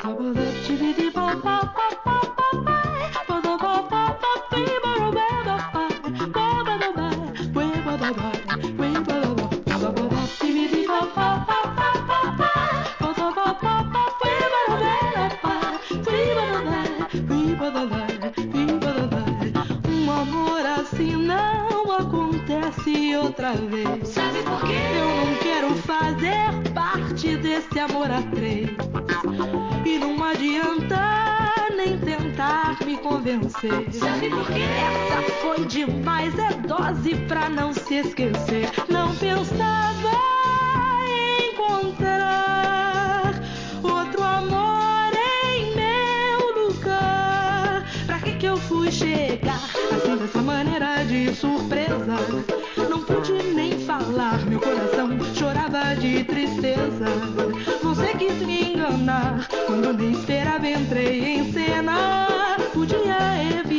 Um amor assim não acontece outra vez. Sabe por quê? Eu não quero fazer parte desse amor a três. E não adianta nem tentar me convencer. Sabe por quê? Essa foi demais, é dose pra não se esquecer. Não pensava encontrar outro amor em meu lugar. Pra que eu fui chegar assim dessa maneira de surpresa? Não pude nem falar, meu coração chorava de tristeza. Você quis me enganar quando nem esperava, entrei em